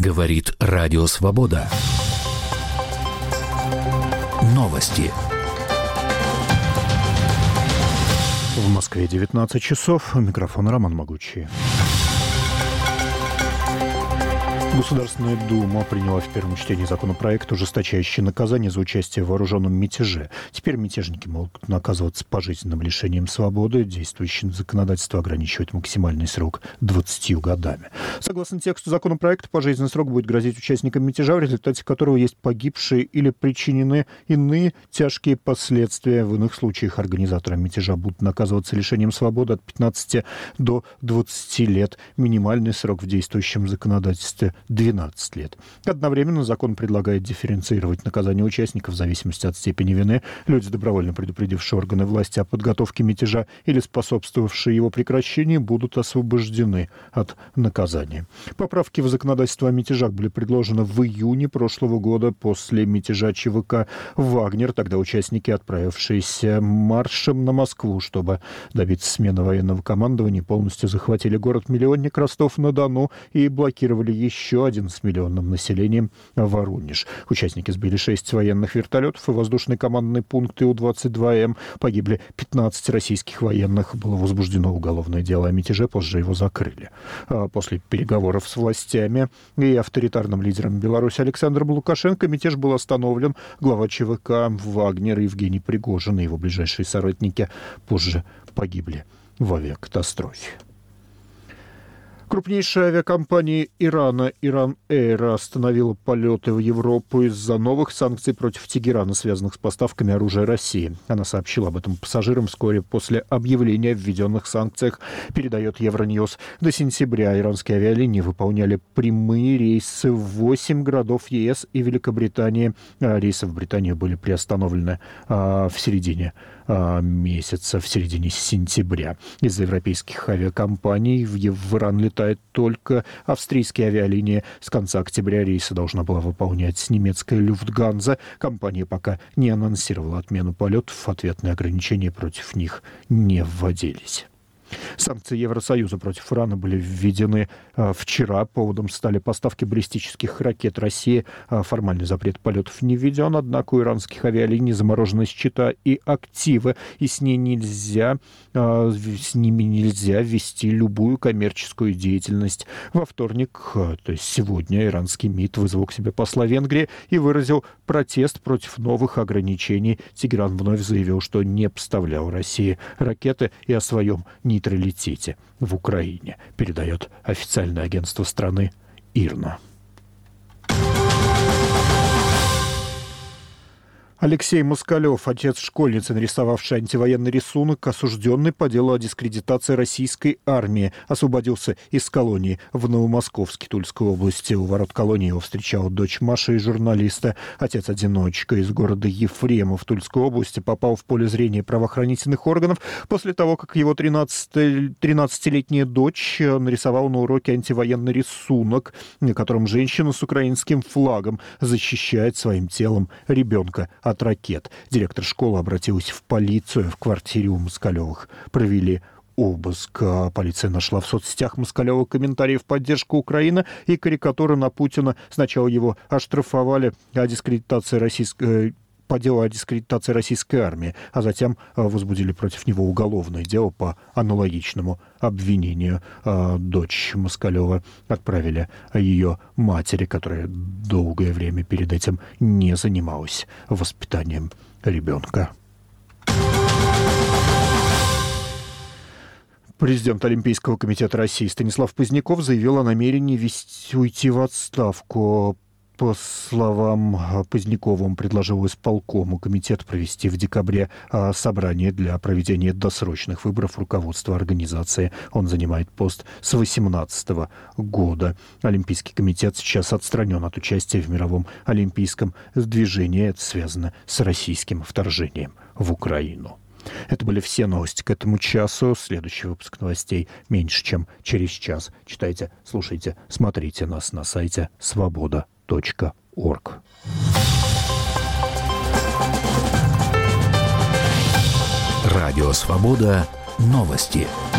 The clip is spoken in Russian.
Говорит Радио Свобода. Новости. В Москве 19 часов. У микрофона Роман Могучий. Государственная Дума приняла в первом чтении законопроект, ужесточающий наказание за участие в вооруженном мятеже. Теперь мятежники могут наказываться пожизненным лишением свободы. Действующее законодательство ограничивает максимальный срок 20 годами. Согласно тексту законопроекта, пожизненный срок будет грозить участникам мятежа, в результате которого есть погибшие или причинены иные тяжкие последствия. В иных случаях организаторы мятежа будут наказываться лишением свободы от 15 до 20 лет. Минимальный срок в действующем законодательстве 12 лет. Одновременно закон предлагает дифференцировать наказание участников в зависимости от степени вины. Люди, добровольно предупредившие органы власти о подготовке мятежа или способствовавшие его прекращению, будут освобождены от наказания. Поправки в законодательство о мятежах были предложены в июне прошлого года после мятежа ЧВК «Вагнер». Тогда участники, отправившиеся маршем на Москву, чтобы добиться смены военного командования, полностью захватили город-миллионник Ростов-на-Дону и блокировали еще один с миллионным населением Воронеж. Участники сбили 6 военных вертолетов и воздушный командный пункт Ил-22М. Погибли 15 российских военных. Было возбуждено уголовное дело о мятеже, позже его закрыли. После переговоров с властями и авторитарным лидером Беларуси Александром Лукашенко мятеж был остановлен. Глава ЧВК «Вагнер» Евгений Пригожин и его ближайшие соратники позже погибли в авиакатастрофе. Крупнейшая авиакомпания Ирана «Иран Эйр» остановила полеты в Европу из-за новых санкций против Тегерана, связанных с поставками оружия России. Она сообщила об этом пассажирам вскоре после объявления о введенных санкциях, передает Евроньюз. До сентября иранские авиалинии выполняли прямые рейсы в 8 городов ЕС и Великобритании. Рейсы в Британию были приостановлены в середине месяца, в середине сентября. Из-за европейских авиакомпаний в Иран летает только австрийские авиалинии. С конца октября рейсы должна была выполнять немецкая Люфтганза. Компания пока не анонсировала отмену полетов. Ответные ограничения против них не вводились. Санкции Евросоюза против Ирана были введены вчера. Поводом стали поставки баллистических ракет России. Формальный запрет полетов не введен, однако у иранских авиалиний заморожены счета и активы, и с ними нельзя вести любую коммерческую деятельность. Во вторник, то есть сегодня, иранский МИД вызвал к себе посла Венгрии и выразил протест против новых ограничений. Тегеран вновь заявил, что не поставлял России ракеты и о своем нейтралитете в Украине, передает официальное агентство страны ИРНА. Алексей Москалев, отец школьницы, нарисовавший антивоенный рисунок, осужденный по делу о дискредитации российской армии, освободился из колонии в Новомосковске Тульской области. У ворот колонии его встречала дочь Маша и журналиста. Отец-одиночка из города Ефремов Тульской области попал в поле зрения правоохранительных органов после того, как его 13-летняя дочь нарисовала на уроке антивоенный рисунок, на котором женщина с украинским флагом защищает своим телом ребенка от ракет. Директор школы обратилась в полицию. В квартире у Москалевых провели обыск. Полиция нашла в соцсетях Москалева комментарии в поддержку Украины и карикатуры на Путина. Сначала его оштрафовали по делу о дискредитации российской армии, а затем возбудили против него уголовное дело по аналогичному обвинению. Дочь Москалева отправили ее матери, которая долгое время перед этим не занималась воспитанием ребенка. Президент Олимпийского комитета России Станислав Поздняков заявил о намерении уйти в отставку. По словам Позднякова, он предложил исполкому комитета провести в декабре собрание для проведения досрочных выборов руководства организации. Он занимает пост с 2018 года. Олимпийский комитет сейчас отстранен от участия в мировом олимпийском движении. Это связано с российским вторжением в Украину. Это были все новости к этому часу. Следующий выпуск новостей меньше, чем через час. Читайте, слушайте, смотрите нас на сайте свобода.орг. Радио «Свобода». Новости.